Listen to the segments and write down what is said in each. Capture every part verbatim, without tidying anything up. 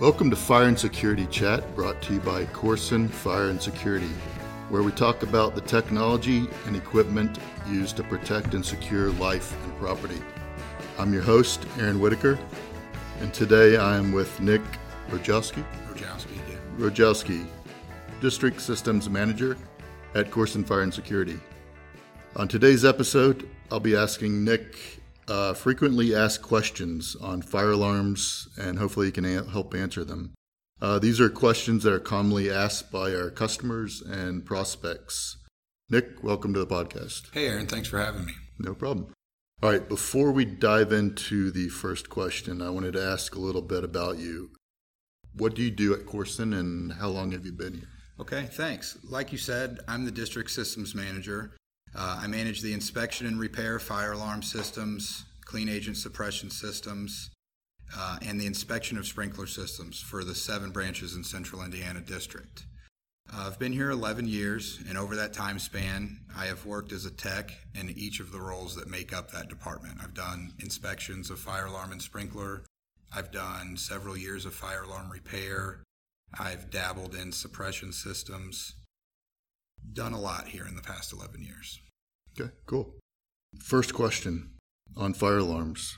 Welcome to Fire and Security Chat, brought to you by Corson Fire and Security, where we talk about the technology and equipment used to protect and secure life and property. I'm your host, Aaron Whitaker, and today I am with Nick Rojowski. Rojowski, yeah. Rojowski, District Systems Manager at Corson Fire and Security. On today's episode, I'll be asking Nick uh, frequently asked questions on fire alarms, and hopefully he can a- help answer them. Uh, these are questions that are commonly asked by our customers and prospects. Nick, welcome to the podcast. Hey, Aaron, thanks for having me. No problem. All right, before we dive into the first question, I wanted to ask a little bit about you. What do you do at Corson, and how long have you been here? Okay, thanks. Like you said, I'm the District Systems Manager. Uh, I manage the inspection and repair of fire alarm systems, clean agent suppression systems, uh, and the inspection of sprinkler systems for the seven branches in Central Indiana District. Uh, I've been here eleven years, and over that time span, I have worked as a tech in each of the roles that make up that department. I've done inspections of fire alarm and sprinkler. I've done several years of fire alarm repair. I've dabbled in suppression systems. Done a lot here in the past eleven years. Okay, cool. First question on fire alarms.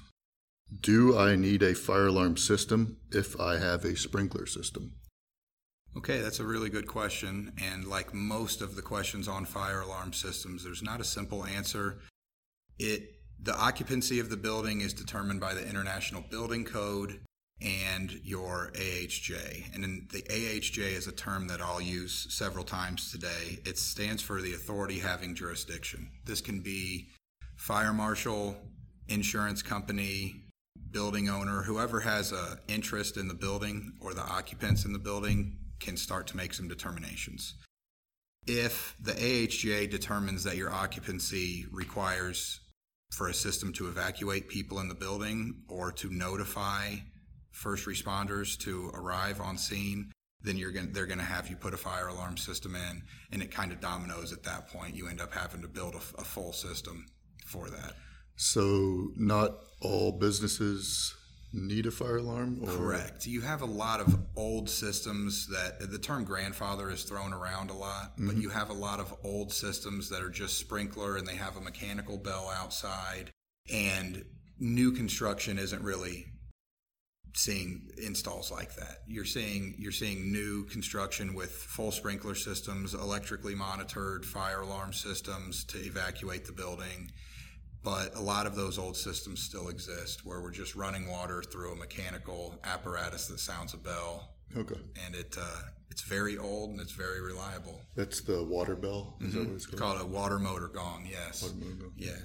Do I need a fire alarm system if I have a sprinkler system? Okay, that's a really good question. And like most of the questions on fire alarm systems, there's not a simple answer. It the occupancy of the building is determined by the International Building Code and your A H J. And in the A H J is a term that I'll use several times today. It stands for the authority having jurisdiction. This can be fire marshal, insurance company, building owner, whoever has an interest in the building or the occupants in the building can start to make some determinations. If the A H J determines that your occupancy requires for a system to evacuate people in the building or to notify first responders to arrive on scene, then you're going they're going to have you put a fire alarm system in, and it kind of dominoes at that point. You end up having to build a, a full system for that. So not all businesses need a fire alarm? Or? Correct. You have a lot of old systems that the term grandfather is thrown around a lot, mm-hmm. but you have a lot of old systems that are just sprinkler and they have a mechanical bell outside, and new construction isn't really seeing installs like that. You're seeing you're seeing new construction with full sprinkler systems, electrically monitored fire alarm systems to evacuate the building. But a lot of those old systems still exist where we're just running water through a mechanical apparatus that sounds a bell. Okay. And it uh, it's very old and it's very reliable. That's the water bell? Is mm-hmm. that what it's called? It's called a water motor gong, yes. Water motor gong. Yeah.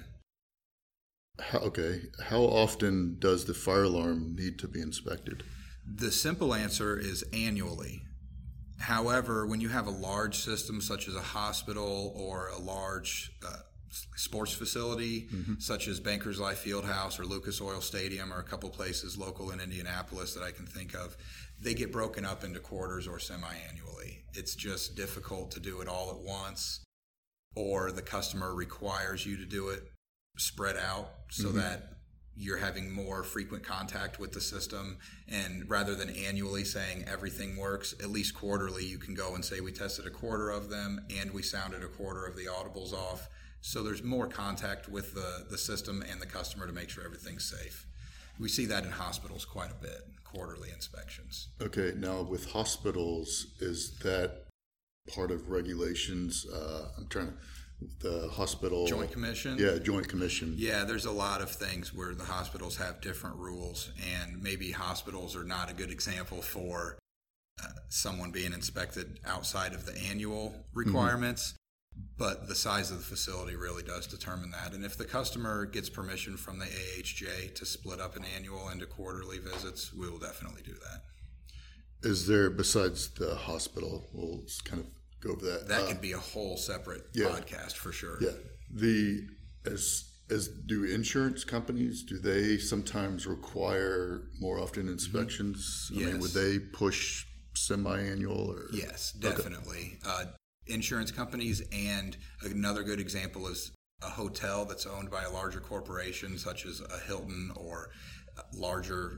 How, okay. How often does the fire alarm need to be inspected? The simple answer is annually. However, when you have a large system such as a hospital or a large uh, sports facility, mm-hmm. such as Bankers Life Fieldhouse or Lucas Oil Stadium or a couple places local in Indianapolis that I can think of, they get broken up into quarters or semi-annually. It's just difficult to do it all at once, or the customer requires you to do it spread out so mm-hmm. that you're having more frequent contact with the system, and rather than annually saying everything works, at least quarterly you can go and say we tested a quarter of them and we sounded a quarter of the audibles off. So there's more contact with the, the system and the customer to make sure everything's safe. We see that in hospitals quite a bit, quarterly inspections. Okay, now with hospitals, is that part of regulations? Uh, I'm trying to, the hospital... Joint Commission? Yeah, Joint Commission. Yeah, there's a lot of things where the hospitals have different rules, and maybe hospitals are not a good example for uh, someone being inspected outside of the annual requirements. Mm-hmm. But the size of the facility really does determine that. And if the customer gets permission from the A H J to split up an annual into quarterly visits, we will definitely do that. Is there, besides the hospital, we'll kind of go over that. That uh, could be a whole separate yeah. podcast for sure. Yeah. The as as do insurance companies, do they sometimes require more often inspections? Mm-hmm. I Yes. mean, would they push semi-annual? Or? Yes, definitely. Okay. Uh, insurance companies, and another good example is a hotel that's owned by a larger corporation such as a Hilton or larger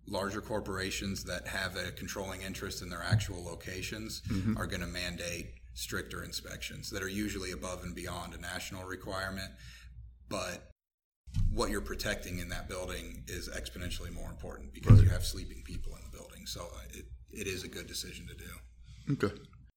larger corporations that have a controlling interest in their actual locations mm-hmm. are going to mandate stricter inspections that are usually above and beyond a national requirement. But what you're protecting in that building is exponentially more important because right. you have sleeping people in the building. So it, it is a good decision to do. Okay.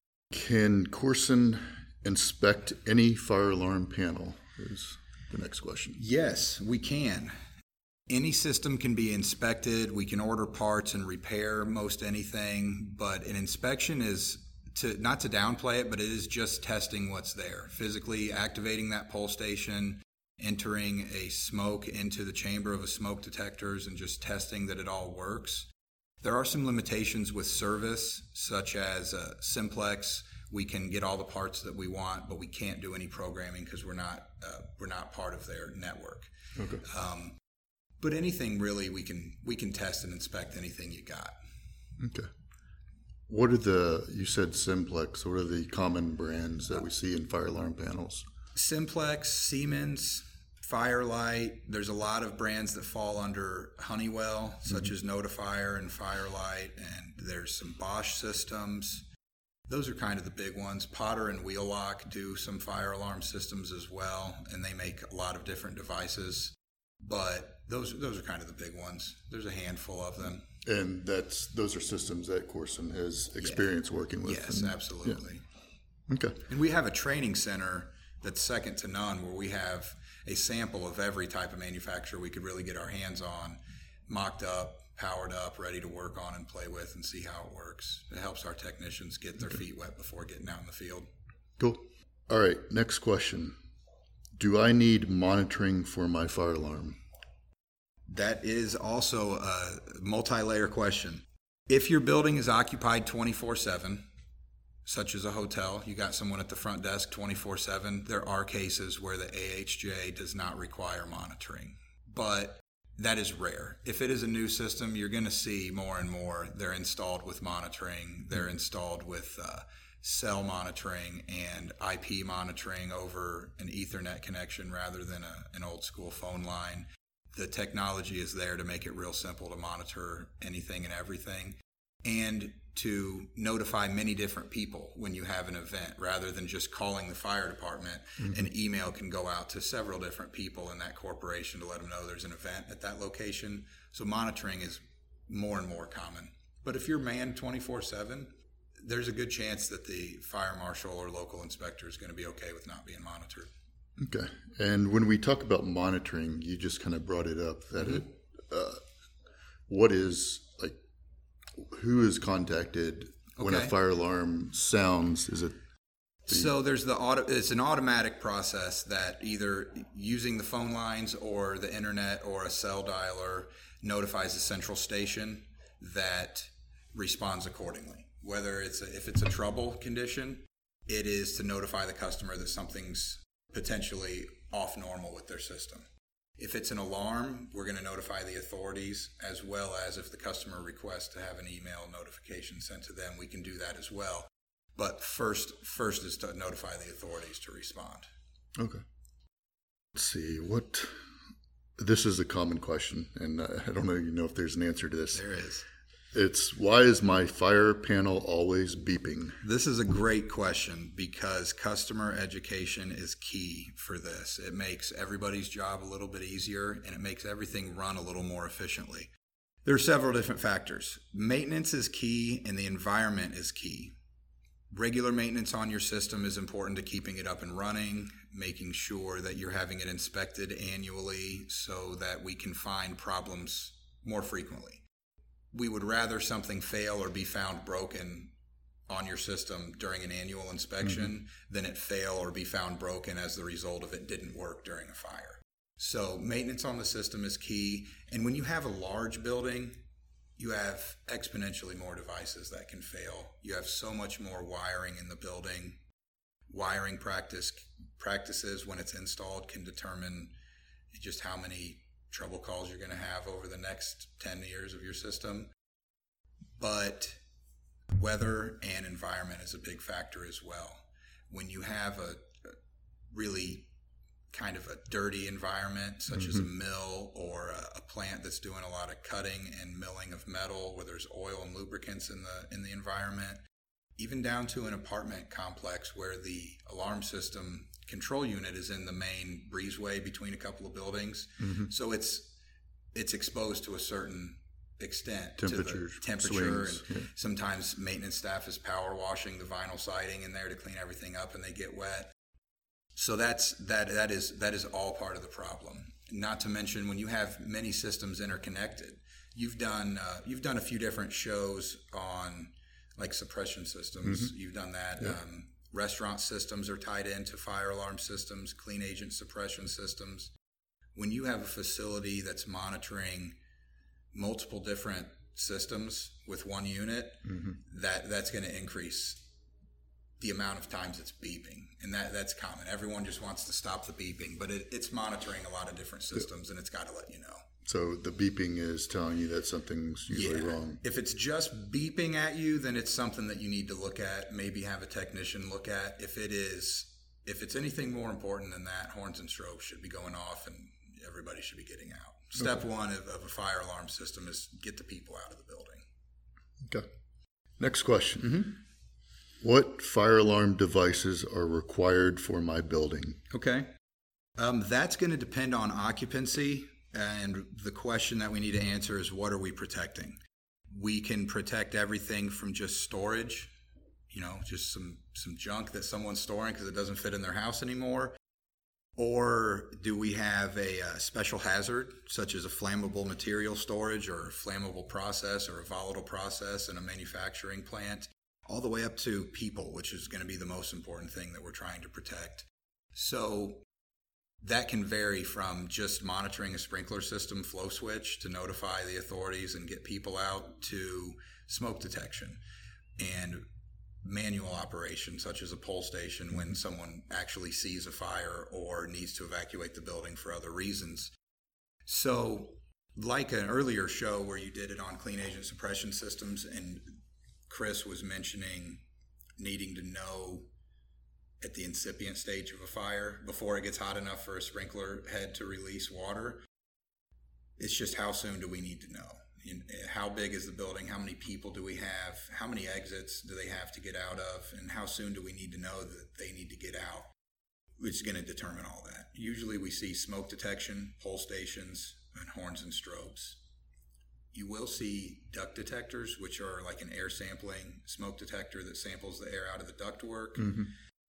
Can Corson inspect any fire alarm panel? Is the next question. Yes, we can. Any system can be inspected. We can order parts and repair most anything, but an inspection is to not to downplay it, but it is just testing what's there. Physically activating that pole station, entering a smoke into the chamber of a smoke detectors and just testing that it all works. There are some limitations with service, such as uh, Simplex. We can get all the parts that we want, but we can't do any programming because we're not uh, we're not part of their network. Okay. Um, but anything really, we can we can test and inspect anything you got. Okay. What are the, you said Simplex, what are the common brands that we see in fire alarm panels? Simplex, Siemens, Firelight. There's a lot of brands that fall under Honeywell, such mm-hmm. as Notifier and Firelight, and there's some Bosch systems. Those are kind of the big ones. Potter and Wheelock do some fire alarm systems as well, and they make a lot of different devices. But those those are kind of the big ones. There's a handful of them. And that's those are systems that Corson has experience yeah. working with. Yes, and, absolutely. Yeah. Okay. And we have a training center that's second to none, where we have a sample of every type of manufacturer we could really get our hands on, mocked up, powered up, ready to work on and play with and see how it works. It helps our technicians get their okay. feet wet before getting out in the field. Cool. All right, next question. Do I need monitoring for my fire alarm? That is also a multi-layer question. If your building is occupied twenty-four seven, such as a hotel, you got someone at the front desk twenty-four seven, there are cases where the A H J does not require monitoring. But that is rare. If it is a new system, you're going to see more and more they're installed with monitoring. They're installed with uh, cell monitoring and I P monitoring over an Ethernet connection rather than a, an old school phone line. The technology is there to make it real simple to monitor anything and everything and to notify many different people when you have an event rather than just calling the fire department. Mm-hmm. An email can go out to several different people in that corporation to let them know there's an event at that location. So monitoring is more and more common. But if you're manned twenty-four seven, there's a good chance that the fire marshal or local inspector is going to be okay with not being monitored. Okay. And when we talk about monitoring, you just kind of brought it up that mm-hmm. it, uh, what is, like, who is contacted when okay. a fire alarm sounds? Is it? The... So there's the auto, it's an automatic process that either using the phone lines or the internet or a cell dialer notifies the central station that responds accordingly. Whether it's a, if it's a trouble condition, it is to notify the customer that something's potentially off normal with their system. If it's an alarm, we're going to notify the authorities, as well as if the customer requests to have an email notification sent to them, we can do that as well. But first, first is to notify the authorities to respond. Okay. Let's see, what, this is a common question, and I don't know, you know if there's an answer to this. There is. It's, why is my fire panel always beeping? This is a great question because customer education is key for this. It makes everybody's job a little bit easier and it makes everything run a little more efficiently. There are several different factors. Maintenance is key and the environment is key. Regular maintenance on your system is important to keeping it up and running, making sure that you're having it inspected annually so that we can find problems more frequently. We would rather something fail or be found broken on your system during an annual inspection mm-hmm. than it fail or be found broken as the result of it didn't work during a fire. So maintenance on the system is key. And when you have a large building, you have exponentially more devices that can fail. You have so much more wiring in the building. Wiring practice practices when it's installed can determine just how many trouble calls you're going to have over the next ten years of your system. But weather and environment is a big factor as well. When you have a, a really kind of a dirty environment, such mm-hmm. as a mill or a, a plant that's doing a lot of cutting and milling of metal, where there's oil and lubricants in the in the environment, even down to an apartment complex where the alarm system control unit is in the main breezeway between a couple of buildings. Mm-hmm. So it's it's exposed to a certain extent temperature, to the temperature swings, and yeah. sometimes maintenance staff is power washing the vinyl siding in there to clean everything up and they get wet. So that's that that is that is all part of the problem. Not to mention when you have many systems interconnected. You've done uh, you've done a few different shows on like suppression systems. Mm-hmm. You've done that. Yeah. Um, restaurant systems are tied into fire alarm systems, clean agent suppression systems. When you have a facility that's monitoring multiple different systems with one unit, mm-hmm. that that's going to increase the amount of times it's beeping. And that that's common. Everyone just wants to stop the beeping, but it, it's monitoring a lot of different systems, and it's got to let you know. So the beeping is telling you that something's usually yeah. wrong. If it's just beeping at you, then it's something that you need to look at, maybe have a technician look at. If it is, if it's anything more important than that, horns and strobes should be going off and everybody should be getting out. Step okay. one of, of a fire alarm system is get the people out of the building. Okay. Next question. Mm-hmm. What fire alarm devices are required for my building? Okay. Um, that's going to depend on occupancy. And the question that we need to answer is, what are we protecting? We can protect everything from just storage, you know, just some, some junk that someone's storing because it doesn't fit in their house anymore. Or do we have a, a special hazard, such as a flammable material storage or a flammable process or a volatile process in a manufacturing plant, all the way up to people, which is going to be the most important thing that we're trying to protect. So that can vary from just monitoring a sprinkler system flow switch to notify the authorities and get people out, to smoke detection and manual operation, such as a pole station when someone actually sees a fire or needs to evacuate the building for other reasons. So like an earlier show where you did it on clean agent suppression systems, and Chris was mentioning needing to know at the incipient stage of a fire before it gets hot enough for a sprinkler head to release water. It's just, how soon do we need to know? How big is the building? How many people do we have? How many exits do they have to get out of? And how soon do we need to know that they need to get out? Which is going to determine all that. Usually we see smoke detection, pole stations, and horns and strobes. You will see duct detectors, which are like an air sampling smoke detector that samples the air out of the ductwork. Mm-hmm.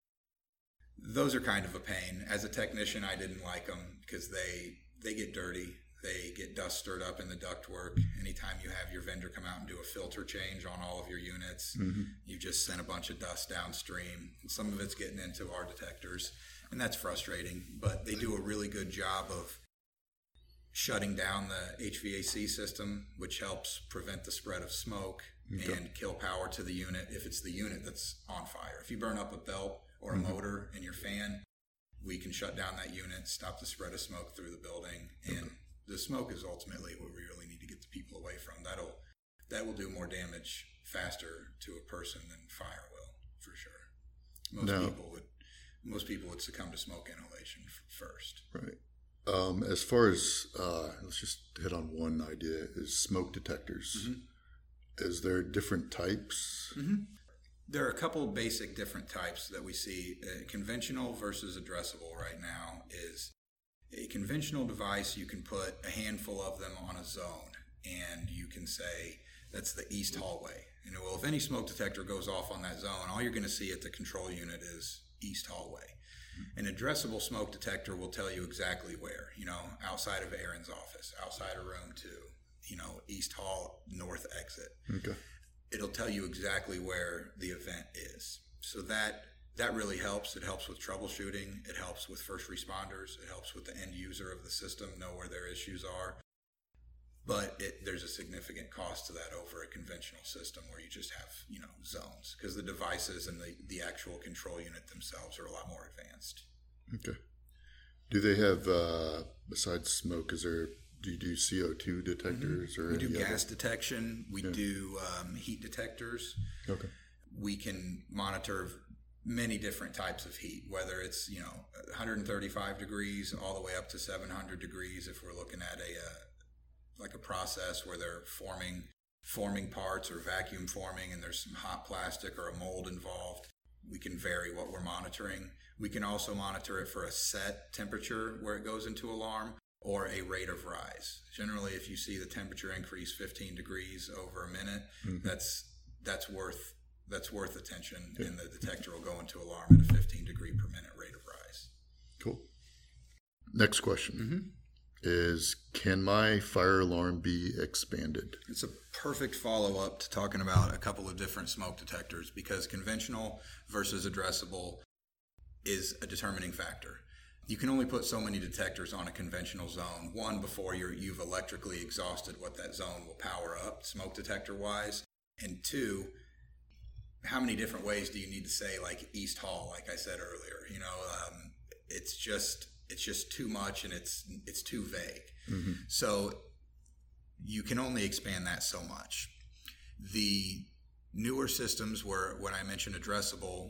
Those are kind of a pain. As a technician, I didn't like them because they they get dirty. They get dust stirred up in the ductwork. Anytime you have your vendor come out and do a filter change on all of your units, mm-hmm. you just send a bunch of dust downstream. And some of it's getting into our detectors, and that's frustrating. But they do a really good job of shutting down the H V A C system, which helps prevent the spread of smoke okay. and kill power to the unit if it's the unit that's on fire. If you burn up a belt or a mm-hmm. motor in your fan, we can shut down that unit, stop the spread of smoke through the building, and okay. the smoke is ultimately what we really need to get the people away from. That'll that will do more damage faster to a person than fire will, for sure. Most no. people would most people would succumb to smoke inhalation f- first. Right. Um, as far as uh, let's just hit on one idea: is smoke detectors. Mm-hmm. Is there different types? Mm-hmm. There are a couple of basic different types that we see. Uh, conventional versus addressable right now is a conventional device. You can put a handful of them on a zone, and you can say that's the east hallway. You know, well, if any smoke detector goes off on that zone, all you're going to see at the control unit is east hallway. An addressable smoke detector will tell you exactly where, you know, outside of Aaron's office, outside of room two, you know, east hall, north exit. Okay. It'll tell you exactly where the event is. So that that really helps. It helps with troubleshooting. It helps with first responders. It helps with the end user of the system know where their issues are. But it, there's a significant cost to that over a conventional system where you just have, you know, zones, because the devices and the, the actual control unit themselves are a lot more advanced. Okay. Do they have, uh, besides smoke, is there, do you do C O two detectors? Mm-hmm. or We do gas other? detection. We yeah. do um, heat detectors. Okay. We can monitor many different types of heat, whether it's, you know, one hundred thirty-five degrees all the way up to seven hundred degrees. If we're looking at a, uh, like a process where they're forming, forming parts or vacuum forming and there's some hot plastic or a mold involved, we can vary what we're monitoring. We can also monitor it for a set temperature where it goes into alarm or a rate of rise. Generally, if you see the temperature increase fifteen degrees over a minute, mm-hmm. that's that's worth that's worth attention, yeah. and the detector will go into alarm at a fifteen degree per minute rate of rise. Cool. Next question mm-hmm. is, can my fire alarm be expanded? It's a perfect follow-up to talking about a couple of different smoke detectors, because conventional versus addressable is a determining factor. You can only put so many detectors on a conventional zone. One, before you're, you've electrically exhausted what that zone will power up, smoke detector-wise. And two, how many different ways do you need to say, like East Hall, like I said earlier? You know, um, it's just it's just too much, and it's it's too vague. Mm-hmm. So you can only expand that so much. The newer systems, where when I mentioned addressable,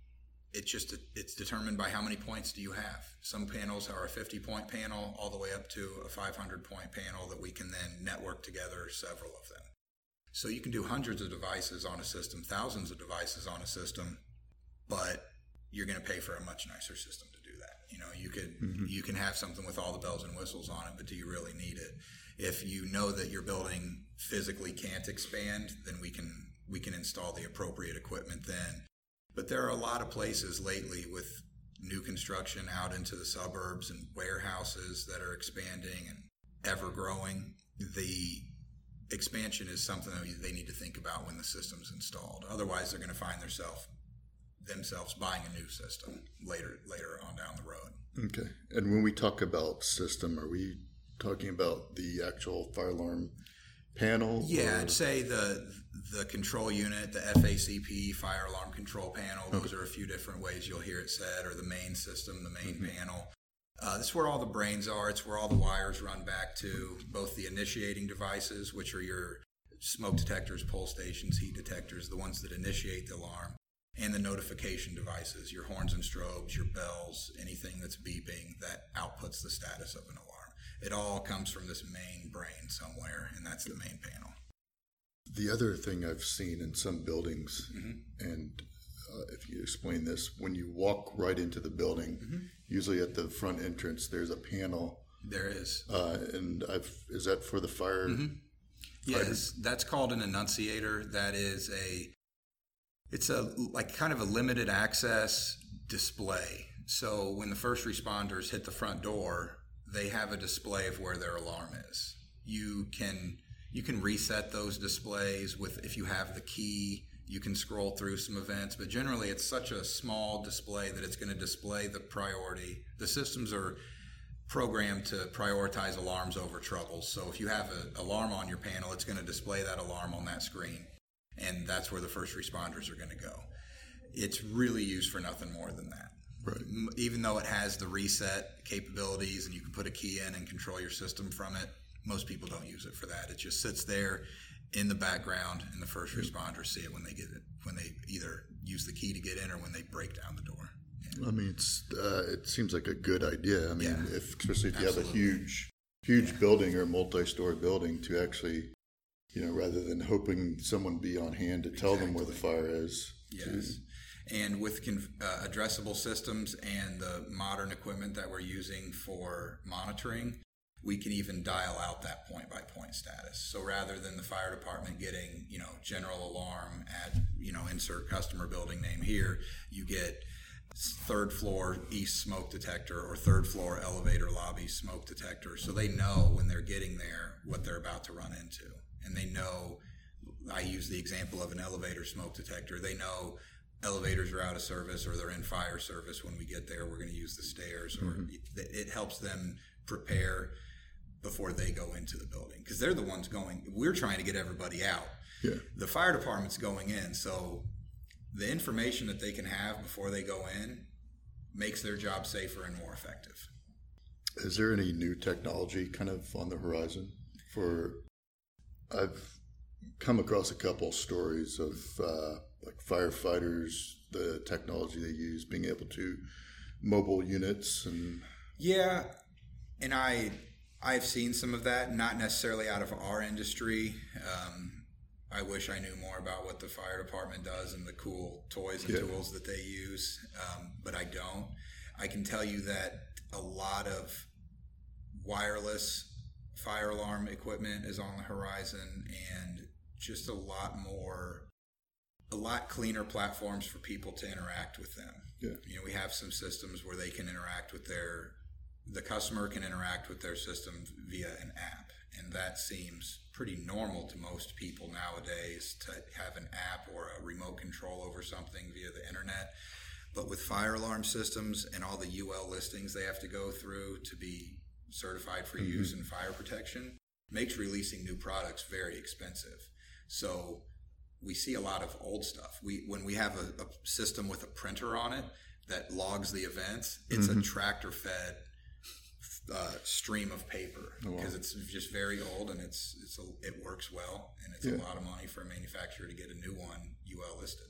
it's just it's determined by how many points do you have. Some panels are a fifty point panel all the way up to a five hundred point panel that we can then network together several of them. So you can do hundreds of devices on a system, thousands of devices on a system, but you're going to pay for a much nicer system to do that. You know, you could mm-hmm. you can have something with all the bells and whistles on it, but do you really need it? If you know that your building physically can't expand, then we can we can install the appropriate equipment then. But there are a lot of places lately with new construction out into the suburbs and warehouses that are expanding and ever growing. The expansion is something that they need to think about when the system's installed. Otherwise, they're going to find themselves themselves buying a new system later later on down the road. Okay. And when we talk about system, are we talking about the actual fire alarm panel? Yeah, or? I'd say the the control unit, the F A C P, fire alarm control panel. Those okay. are a few different ways you'll hear it said, or the main system, the main mm-hmm. panel. Uh, this is where all the brains are. It's where all the wires run back to, both the initiating devices, which are your smoke detectors, pull stations, heat detectors, the ones that initiate the alarm, and the notification devices, your horns and strobes, your bells, anything that's beeping that outputs the status of an alarm. It all comes from this main brain somewhere, and that's the main panel. The other thing I've seen in some buildings, mm-hmm. and uh, if you explain this, when you walk right into the building, mm-hmm. usually at the front entrance, there's a panel. There is. Uh, and I've, is that for the fire? Mm-hmm. Yes, that's called an annunciator. That is a, it's a like kind of a limited access display. So when the first responders hit the front door, they have a display of where their alarm is. You can you can reset those displays with, if you have the key, you can scroll through some events, but generally it's such a small display that it's going to display the priority. The systems are programmed to prioritize alarms over troubles. So if you have an alarm on your panel, it's going to display that alarm on that screen, and that's where the first responders are going to go. It's really used for nothing more than that. Right. Even though it has the reset capabilities and you can put a key in and control your system from it, most people don't use it for that. It just sits there in the background, and the first responders see it when they get it, when they either use the key to get in or when they break down the door. Yeah. I mean, it's, uh, it seems like a good idea. I mean, yeah. if especially if you Absolutely. have a huge, huge yeah. building or a multi-story building, to actually, you know, rather than hoping someone be on hand to tell exactly. them where the fire is. Yes. And with con- uh, addressable systems and the modern equipment that we're using for monitoring, we can even dial out that point-by-point status. So rather than the fire department getting, you know, general alarm at, you know, insert customer building name here, you get third floor east smoke detector or third floor elevator lobby smoke detector. So they know when they're getting there what they're about to run into. And they know, I use the example of an elevator smoke detector. They know elevators are out of service or they're in fire service. When we get there, we're going to use the stairs, or mm-hmm. it, it helps them prepare before they go into the building, because they're the ones going. We're trying to get everybody out. Yeah. The fire department's going in, so the information that they can have before they go in makes their job safer and more effective. Is there any new technology kind of on the horizon? For I've come across a couple stories of uh, like firefighters, the technology they use, being able to mobile units and yeah, and I I've seen some of that, not necessarily out of our industry. Um, I wish I knew more about what the fire department does and the cool toys and yeah. tools that they use, um, but I don't. I can tell you that a lot of wireless fire alarm equipment is on the horizon, and just a lot more, a lot cleaner platforms for people to interact with them. Yeah. You know, we have some systems where they can interact with their, the customer can interact with their system via an app. And that seems pretty normal to most people nowadays, to have an app or a remote control over something via the internet. But with fire alarm systems and all the U L listings they have to go through to be certified for mm-hmm. use in fire protection, makes releasing new products very expensive. So we see a lot of old stuff. We when we have a, a system with a printer on it that logs the events, it's mm-hmm. a tractor-fed uh, stream of paper because oh, wow. it's just very old, and it's it's a, it works well, and it's yeah. a lot of money for a manufacturer to get a new one U L listed.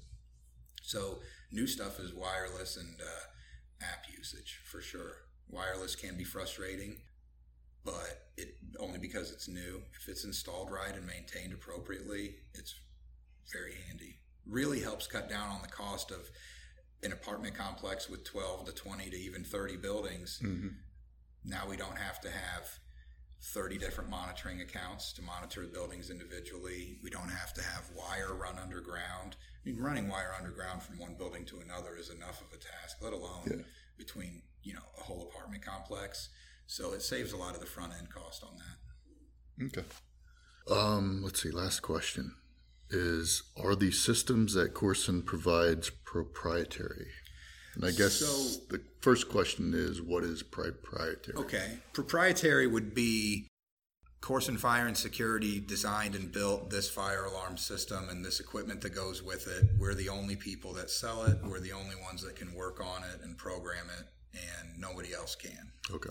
So new stuff is wireless and uh, app usage for sure. Wireless can be frustrating, but it only because it's new. If it's installed right and maintained appropriately, it's very handy. Really helps cut down on the cost of an apartment complex with twelve to twenty to even thirty buildings. Mm-hmm. Now we don't have to have thirty different monitoring accounts to monitor the buildings individually. We don't have to have wire run underground. I mean, running wire underground from one building to another is enough of a task, let alone yeah. between, you know, a whole apartment complex. So it saves a lot of the front end cost on that. Okay. Um, let's see. Last question is, are the systems that Corson provides proprietary? And I guess so, the first question is, what is proprietary? Okay. Proprietary would be Corson Fire and Security designed and built this fire alarm system and this equipment that goes with it. We're the only people that sell it. We're the only ones that can work on it and program it, and nobody else can. Okay.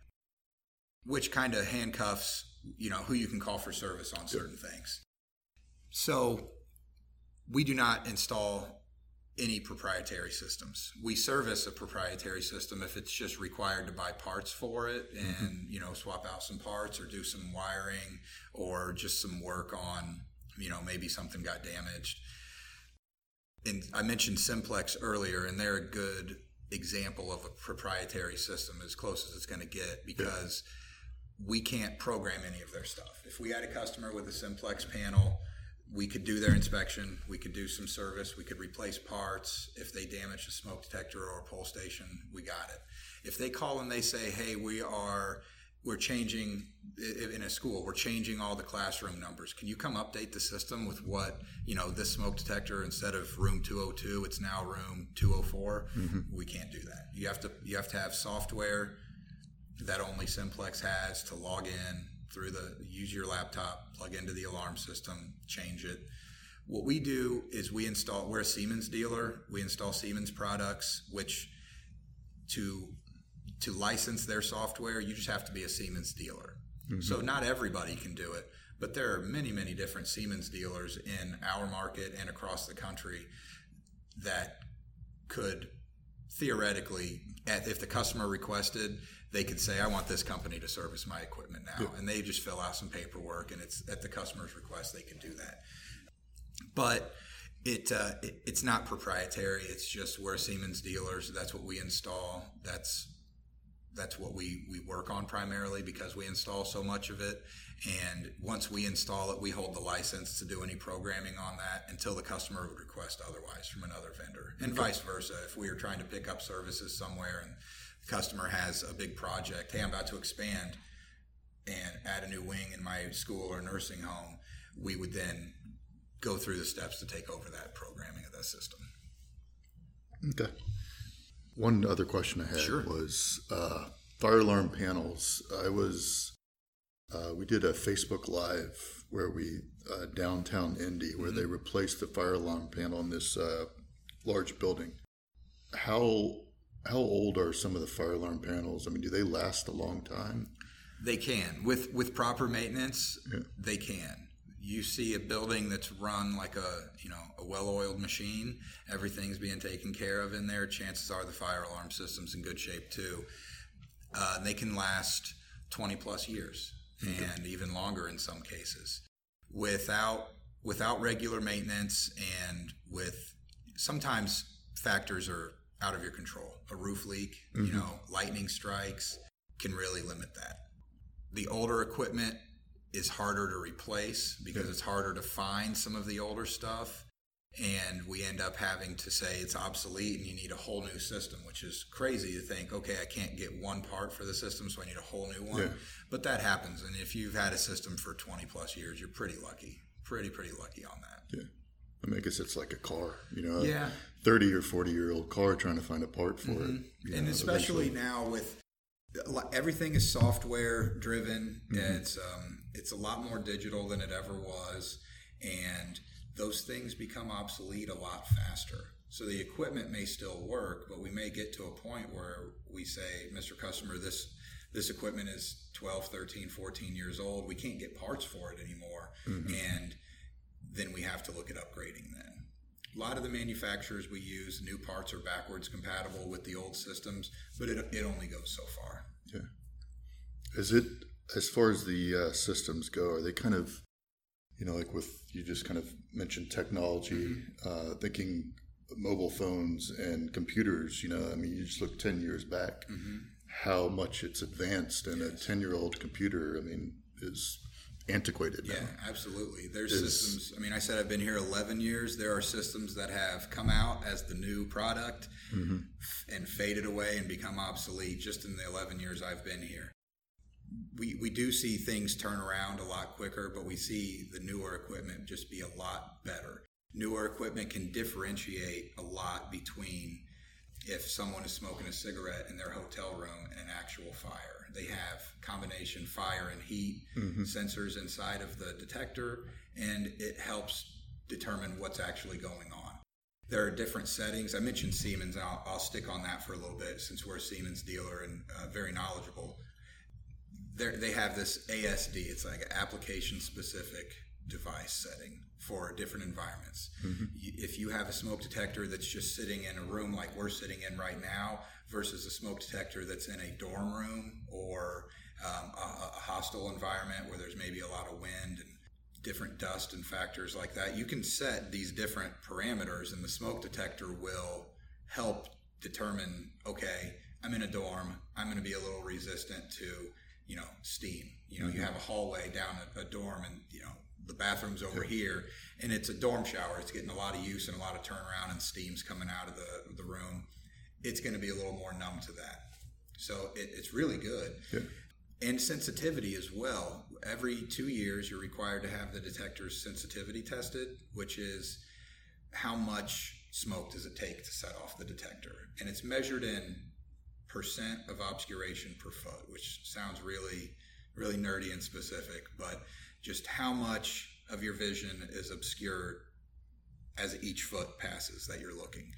Which kind of handcuffs, you know, who you can call for service on certain yeah. things. So we do not install any proprietary systems. We service a proprietary system if it's just required to buy parts for it and, mm-hmm. you know, swap out some parts or do some wiring or just some work on, you know, maybe something got damaged. And I mentioned Simplex earlier, and they're a good example of a proprietary system, as close as it's going to get, because yeah. we can't program any of their stuff. If we had a customer with a Simplex panel, we could do their inspection, we could do some service, we could replace parts. If they damage a smoke detector or a pole station, we got it. If they call and they say, hey, we are, we're changing, in a school, we're changing all the classroom numbers. Can you come update the system with what, you know, this smoke detector, instead of room two oh two, it's now room two oh four? Mm-hmm. We can't do that. You have to, you have to have software that only Simplex has to log in through the, use your laptop, plug into the alarm system, change it. What we do is we install, we're a Siemens dealer. We install Siemens products, which to, to license their software, you just have to be a Siemens dealer. Mm-hmm. So not everybody can do it, but there are many, many different Siemens dealers in our market and across the country that could theoretically, if the customer requested, they could say, I want this company to service my equipment now. Yeah. And they just fill out some paperwork, and it's at the customer's request, they can do that. But it, uh, it it's not proprietary. It's just we're Siemens dealers. That's what we install. That's that's what we, we work on primarily, because we install so much of it. And once we install it, we hold the license to do any programming on that until the customer would request otherwise from another vendor, and okay. vice versa. If we are trying to pick up services somewhere and the customer has a big project, hey, I'm about to expand and add a new wing in my school or nursing home, we would then go through the steps to take over that programming of that system. Okay. One other question I had sure. was uh, fire alarm panels. I was, uh, we did a Facebook Live where we, uh, downtown Indy, where mm-hmm. they replaced the fire alarm panel in this uh, large building. How how old are some of the fire alarm panels? I mean, do they last a long time? They can. With with proper maintenance, yeah. they can. you see a building that's run like a, you know, a well-oiled machine, everything's being taken care of in there, chances are the fire alarm system's in good shape too. Uh, they can last twenty plus years and even longer in some cases without without regular maintenance, and with sometimes factors are out of your control. A roof leak, mm-hmm. you know, lightning strikes can really limit that. The older equipment is harder to replace because yeah. it's harder to find some of the older stuff, and we end up having to say it's obsolete and you need a whole new system, which is crazy to think, okay, I can't get one part for the system, so I need a whole new one. Yeah. But that happens, and if you've had a system for twenty plus years, you're pretty lucky. Pretty, pretty lucky on that. Yeah. I mean, I guess it's like a car, you know, yeah. a thirty or forty year old car trying to find a part for mm-hmm. it. And know, especially eventually. Now with everything is software driven. Mm-hmm. It's, um, it's a lot more digital than it ever was. And those things become obsolete a lot faster. So the equipment may still work, but we may get to a point where we say, Mister Customer, this this equipment is twelve, thirteen, fourteen years old. We can't get parts for it anymore. Mm-hmm. And then we have to look at upgrading then. A lot of the manufacturers we use, new parts are backwards compatible with the old systems, but it, it only goes so far. Yeah. Is it, as far as the uh, systems go, are they kind of, you know, like with, you just kind of mentioned technology, mm-hmm. uh, thinking mobile phones and computers, you know, I mean, you just look ten years back, mm-hmm. how much it's advanced, and yes. a ten-year-old computer, I mean, is antiquated now. Yeah, absolutely. There's is, systems, I mean, I said I've been here eleven years. There are systems that have come out as the new product mm-hmm. and faded away and become obsolete just in the eleven years I've been here. We we do see things turn around a lot quicker, but we see the newer equipment just be a lot better. Newer equipment can differentiate a lot between if someone is smoking a cigarette in their hotel room and an actual fire. They have combination fire and heat mm-hmm. sensors inside of the detector, and it helps determine what's actually going on. There are different settings. I mentioned Siemens, and I'll, I'll stick on that for a little bit since we're a Siemens dealer and uh, very knowledgeable. They're, they have this A S D. It's like an application-specific device setting for different environments. Mm-hmm. If you have a smoke detector that's just sitting in a room like we're sitting in right now versus a smoke detector that's in a dorm room or um, a, a hostile environment where there's maybe a lot of wind and different dust and factors like that, you can set these different parameters, and the smoke detector will help determine, okay, I'm in a dorm, I'm going to be a little resistant to, you know, steam. You know, mm-hmm. you have a hallway down a, a dorm, and, you know, the bathroom's over yeah. here, and it's a dorm shower. It's getting a lot of use and a lot of turnaround, and steam's coming out of the the room. It's going to be a little more numb to that. So it, it's really good. Yeah. And sensitivity as well. Every two years, you're required to have the detector's sensitivity tested, which is how much smoke does it take to set off the detector. And it's measured in percent of obscuration per foot, which sounds really, really nerdy and specific, but just how much of your vision is obscured as each foot passes that you're looking.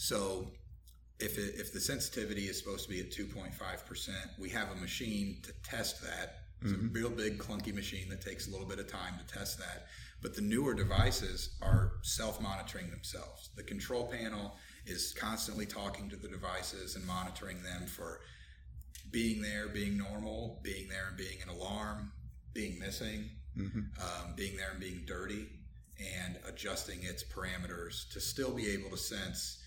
So if it, if the sensitivity is supposed to be at two point five percent, we have a machine to test that. It's mm-hmm. a real big clunky machine that takes a little bit of time to test that. But the newer devices are self-monitoring themselves. The control panel is constantly talking to the devices and monitoring them for being there, being normal, being there and being an alarm, being missing, mm-hmm. um, being there and being dirty, and adjusting its parameters to still be able to sense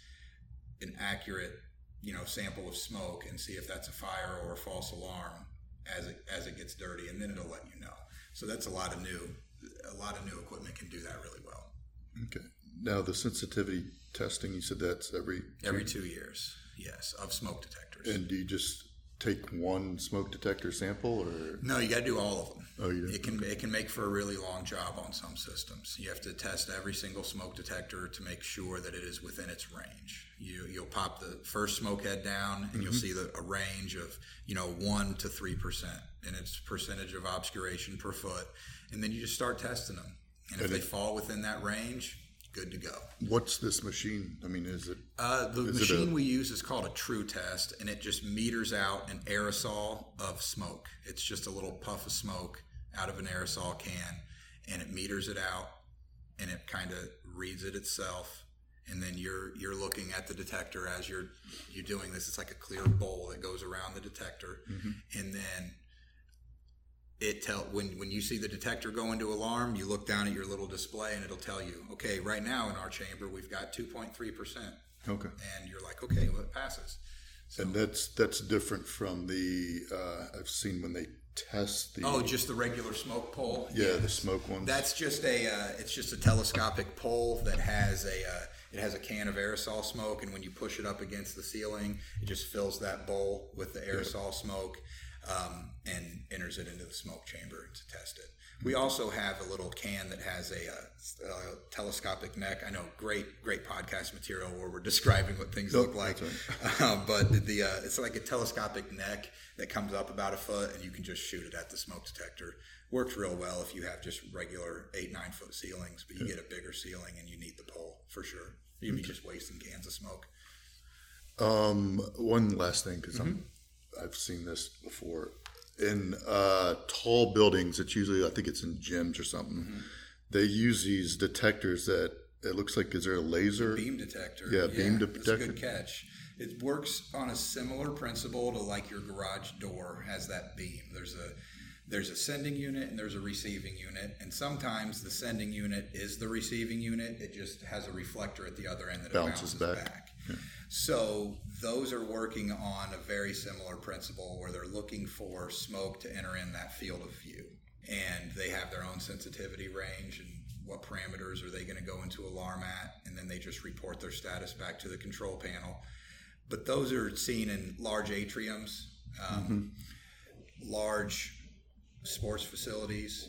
an accurate, you know, sample of smoke and see if that's a fire or a false alarm as it as it gets dirty, and then it'll let you know. So that's a lot of new, a lot of new equipment can do that really well. Okay. Now the sensitivity testing, you said that's every two every two years, yes, of smoke detectors. And do you just take one smoke detector sample, or no? You got to do all of them. Oh, you do? It can it can make for a really long job on some systems. You have to test every single smoke detector to make sure that it is within its range. You you'll pop the first smoke head down, and mm-hmm. you'll see the, a range of you know one to three percent, and it's percentage of obscuration per foot, and then you just start testing them, and if and they it, fall within that range, good to go. What's this machine? I mean, is it? Uh, the is machine it a, we use is called a True Test, and it just meters out an aerosol of smoke. It's just a little puff of smoke out of an aerosol can, and it meters it out, and it kind of reads it itself. And then you're you're looking at the detector as you're you're doing this. It's like a clear bowl that goes around the detector, mm-hmm. and then it tell when when you see the detector go into alarm, you look down at your little display, and it'll tell you, okay, right now in our chamber we've got two point three percent. Okay, and you're like, okay, well, it passes. So, and that's that's different from the uh, I've seen when they test the oh, just the regular smoke pole. Yeah, yeah. The smoke ones. That's just a uh, it's just a telescopic pole that has a uh, it has a can of aerosol smoke, and when you push it up against the ceiling, it just fills that bowl with the aerosol yeah. smoke um, and enters it into the smoke chamber to test it. We also have a little can that has a, a, a telescopic neck. I know, great, great podcast material where we're describing what things nope, look like. Right. um, but the, the uh, it's like a telescopic neck that comes up about a foot, and you can just shoot it at the smoke detector. Works real well if you have just regular eight, nine foot ceilings, but you yeah. get a bigger ceiling and you need the pole for sure. You'd be okay. just wasting cans of smoke. Um, one last thing, because mm-hmm. I've seen this before. In uh, tall buildings, it's usually, I think it's in gyms or something, mm-hmm. they use these detectors that, it looks like, is there a laser? Beam detector. Yeah, beam yeah, detector. That's a good catch. It works on a similar principle to like your garage door has that beam. There's a there's a sending unit and there's a receiving unit, and sometimes the sending unit is the receiving unit. It just has a reflector at the other end that bounces, it bounces back. back. Yeah. So those are working on a very similar principle where they're looking for smoke to enter in that field of view. And they have their own sensitivity range and what parameters are they going to go into alarm at, and then they just report their status back to the control panel. But those are seen in large atriums, um, mm-hmm. large sports facilities,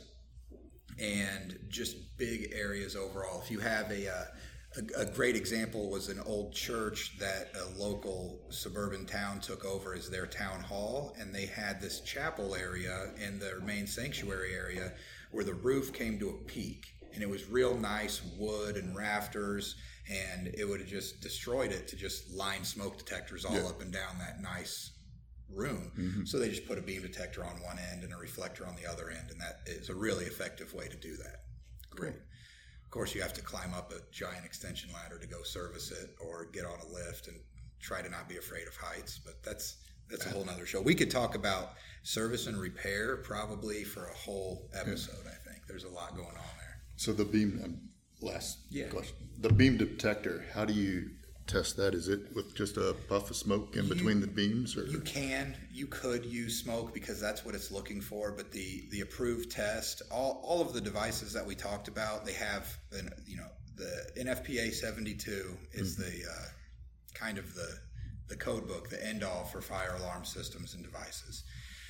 and just big areas overall. If you have a... Uh, A, a great example was an old church that a local suburban town took over as their town hall, and they had this chapel area in their main sanctuary area where the roof came to a peak, and it was real nice wood and rafters, and it would have just destroyed it to just line smoke detectors all yeah. up and down that nice room. Mm-hmm. So they just put a beam detector on one end and a reflector on the other end, and that is a really effective way to do that. Great. Cool. Of course, you have to climb up a giant extension ladder to go service it, or get on a lift and try to not be afraid of heights. But that's that's a whole nother show. We could talk about service and repair probably for a whole episode. Yeah. I think there's a lot going on there. So the beam, um, last yeah. question, the beam detector. How do you test that? Is it with just a puff of smoke in you, between the beams? Or? You can. You could use smoke because that's what it's looking for. But the, the approved test, all, all of the devices that we talked about, they have, an, you know, the N F P A seventy-two is mm-hmm. the uh, kind of the, the code book, the end all for fire alarm systems and devices.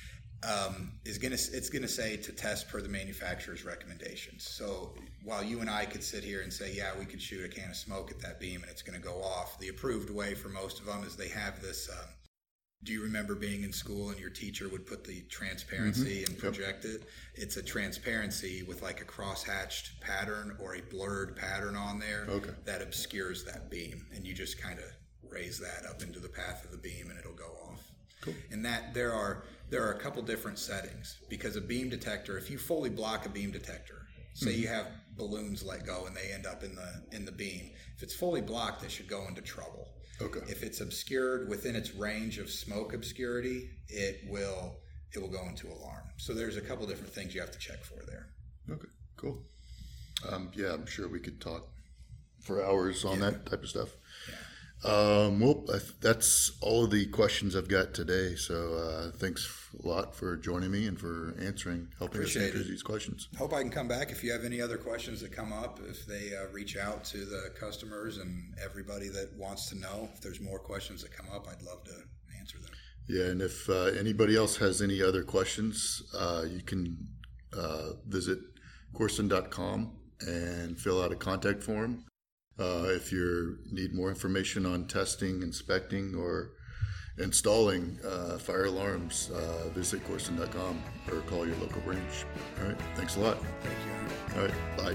Um, is gonna it's gonna say to test per the manufacturer's recommendations. So while you and I could sit here and say, yeah, we could shoot a can of smoke at that beam and it's gonna go off, the approved way for most of them is they have this. Um, do you remember being in school and your teacher would put the transparency mm-hmm. and project yep. it? It's a transparency with like a cross-hatched pattern or a blurred pattern on there okay. that obscures that beam, and you just kind of raise that up into the path of the beam and it'll go off. Cool. And that there are there are a couple different settings, because a beam detector, if you fully block a beam detector, say mm-hmm. you have balloons let go and they end up in the in the beam, if it's fully blocked, it should go into trouble. Okay. If it's obscured within its range of smoke obscurity, it will it will go into alarm. So there's a couple different things you have to check for there. Okay, cool. Um, yeah, I'm sure we could talk for hours on yeah. that type of stuff. Yeah. Um, well, that's all of the questions I've got today. So uh, thanks a lot for joining me and for answering, helping Appreciate us answer it. these questions. Hope I can come back if you have any other questions that come up, if they uh, reach out to the customers and everybody that wants to know. If there's more questions that come up, I'd love to answer them. Yeah, and if uh, anybody else has any other questions, uh, you can uh, visit corson dot com and fill out a contact form. Uh, if you need more information on testing, inspecting, or installing uh, fire alarms, uh, visit corson dot com or call your local branch. All right. Thanks a lot. Thank you. All right. Bye.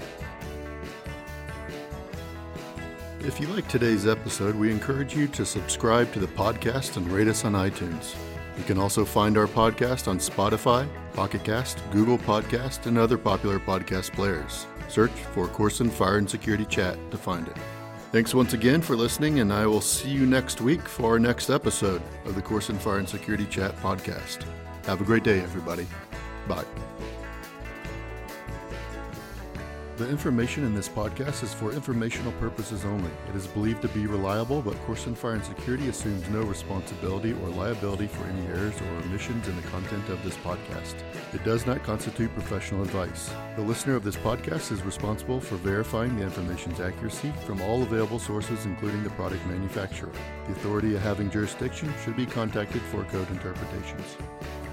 If you like today's episode, we encourage you to subscribe to the podcast and rate us on iTunes. You can also find our podcast on Spotify, Pocket Cast, Google Podcast, and other popular podcast players. Search for Corson Fire and Security Chat to find it. Thanks once again for listening, and I will see you next week for our next episode of the Corson Fire and Security Chat podcast. Have a great day, everybody. Bye. The information in this podcast is for informational purposes only. It is believed to be reliable, but Corson Fire and Security assumes no responsibility or liability for any errors or omissions in the content of this podcast. It does not constitute professional advice. The listener of this podcast is responsible for verifying the information's accuracy from all available sources, including the product manufacturer. The authority having jurisdiction should be contacted for code interpretations.